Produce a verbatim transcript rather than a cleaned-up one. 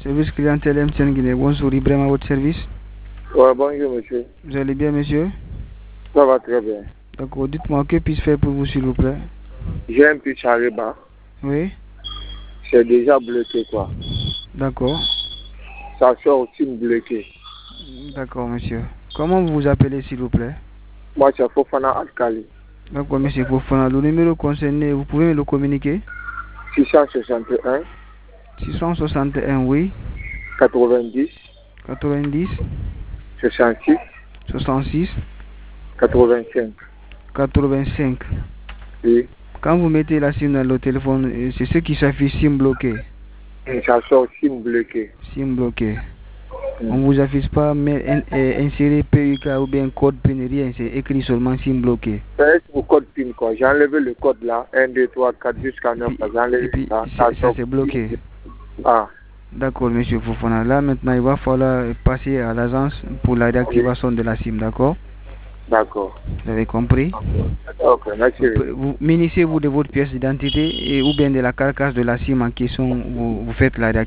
Service clientèle M T N Guinée. Bonjour, Ibrahim à votre service. Ouais, bonjour monsieur. Vous allez bien, monsieur? Ça va très bien. D'accord, dites-moi, que puis-je faire pour vous, s'il vous plaît? J'ai un petit chariba. Oui. C'est déjà bloqué quoi. D'accord. Ça sort aussi bloqué. D'accord, monsieur. Comment vous vous appelez, s'il vous plaît? Moi, c'est Fofana Alkali. D'accord, monsieur Fofana. Le numéro concerné, vous pouvez me le communiquer? six cent soixante et un. six cent soixante et un, oui. quatre-vingt-dix. quatre-vingt-dix. soixante-six. soixante-six. quatre-vingt-cinq. quatre-vingt-cinq. Oui. Quand vous mettez la SIM dans le téléphone, c'est ce qui s'affiche SIM bloqué. Ça sort SIM bloqué. SIM bloqué. Mm. On ne vous affiche pas, mais insérer P U K ou bien code P I N, rien, c'est écrit seulement SIM bloqué. C'est au code P I N quoi. J'ai enlevé le code là, un, deux, trois, quatre jusqu'à neuf. Et puis, ça, ça c'est bloqué. Ah. D'accord, monsieur Fofana. Là, maintenant, il va falloir passer à l'agence pour la réactivation de la SIM, d'accord? D'accord. Vous avez compris? Ok, merci. Vous, vous munissez-vous de votre pièce d'identité et ou bien de la carcasse de la SIM en question, vous, vous faites la réactivation.